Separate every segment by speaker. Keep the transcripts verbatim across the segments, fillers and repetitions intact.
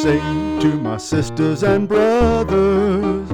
Speaker 1: say to my sisters and brothers,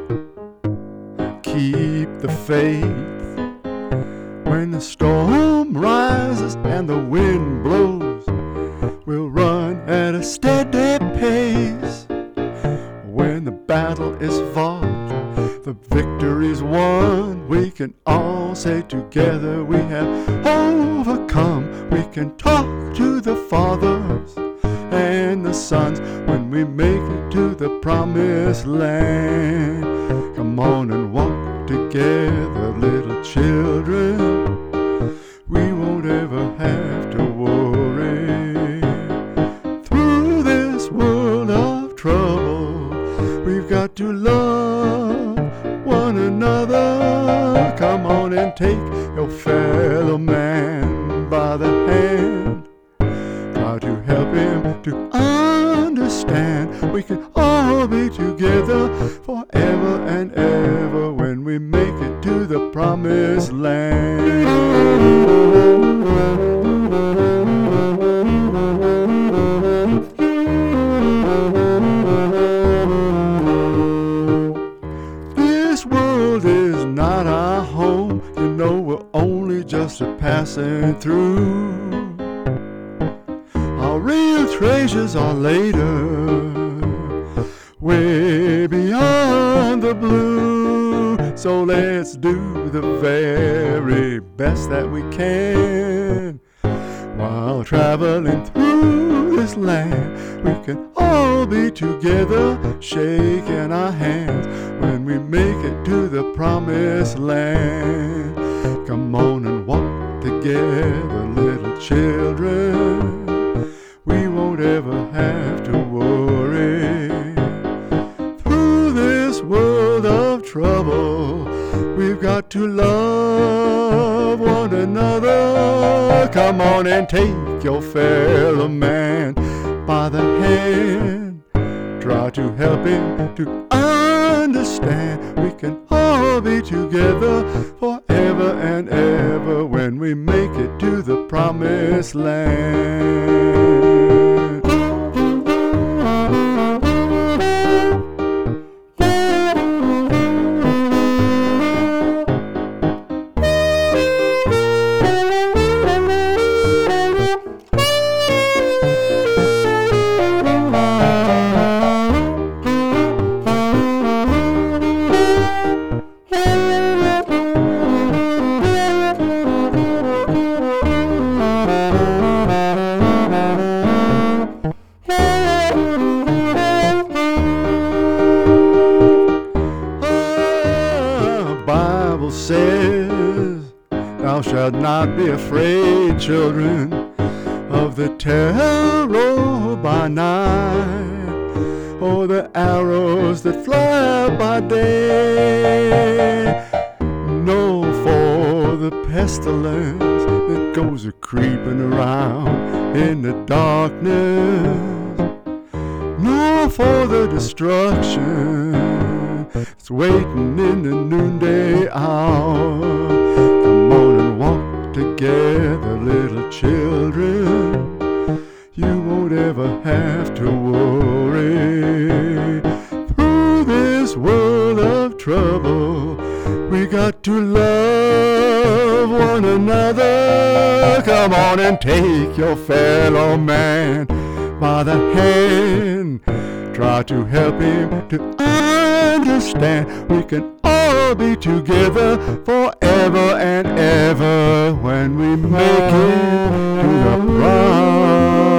Speaker 1: keep the faith. When the storm rises and the wind blows, we'll run at a steady pace. When the battle is fought, the victory's won, we can all say together we have overcome. We can talk to the fathers and the sons when we make it to the promised land. Come on and walk together, little children. We won't ever have to worry. Through this world of trouble, we've got to love one another. Come on and take your fellow man by the hand. Try to help him to understand. We can all be together forever and ever when we make it to the promised land. This world is not our home. You know we're only just a passing through. Our real treasures are later, way beyond the blue. So let's do the very best that we can. While traveling through this land, we can all be together, shaking our hands when we make it to the promised land. Come on and walk together, little children. We won't ever have to worry. Through this world of trouble, we've got to love one another. Come on and take your fellow man by the hand. Try to help him to understand. We can all be together forever and ever when we make it to the promised land. Bible says, thou shalt not be afraid, children, of the terror by night, or the arrows that fly by day, nor for the pestilence that goes a-creeping around in the darkness, nor for the destruction it's waiting in the noonday hour. Come on and walk together, little children. You won't ever have to worry. Through this world of trouble, we got to love one another. Come on and take your fellow man by the hand. Try to help him to understand. We can all be together forever and ever when we make it to the promised